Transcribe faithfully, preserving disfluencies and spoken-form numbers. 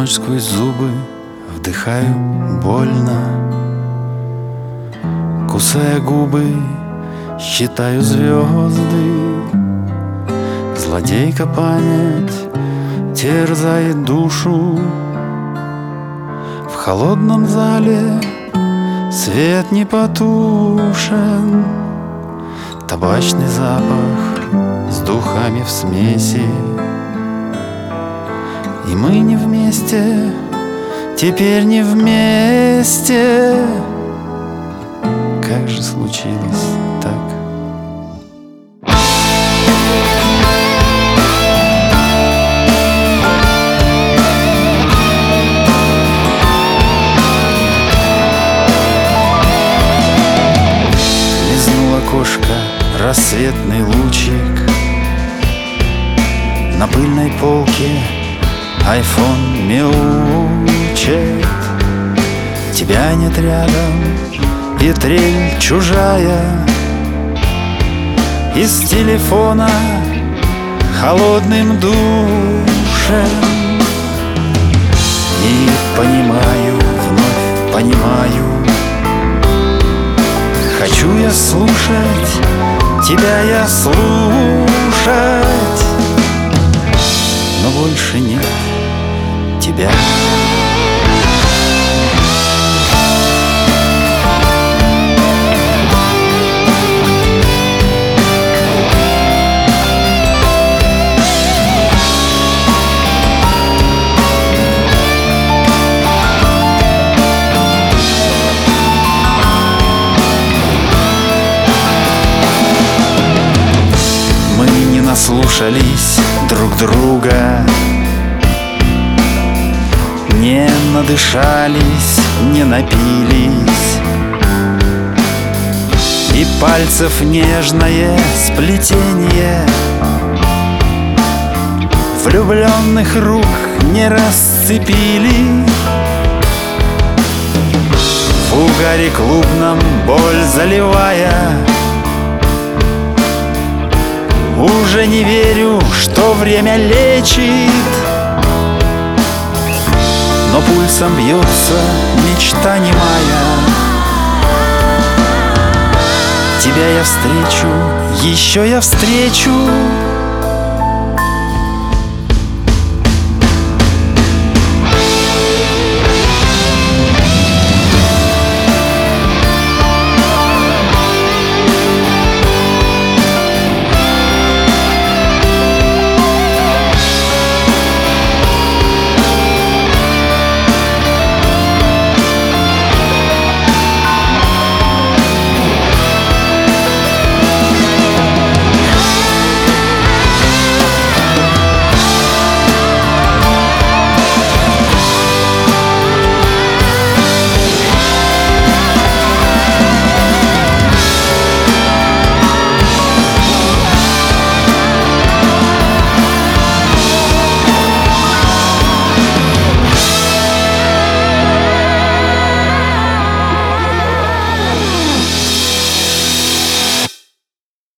ночь сквозь зубы вдыхаю больно, кусая губы, считаю звезды. Злодейка память терзает душу. В холодном зале свет не потушен, табачный запах с духами в смеси. И мы не вместе, теперь не вместе. Как же случилось так? Лизнул окошко рассветный лучик. На пыльной полке айфон мяучит. Тебя нет рядом, и трель чужая из телефона холодным душем. И понимаю, вновь понимаю, хочу я слушать, тебя я слушать, но больше нет тебя. Мы не наслушались друг друга, не надышались, не напились, и пальцев нежное сплетение влюбленных рук не расцепили. В угаре клубном боль заливая, уже не верю, что время лечит, но пульсом бьется мечта немая. Тебя я встречу, еще я встречу,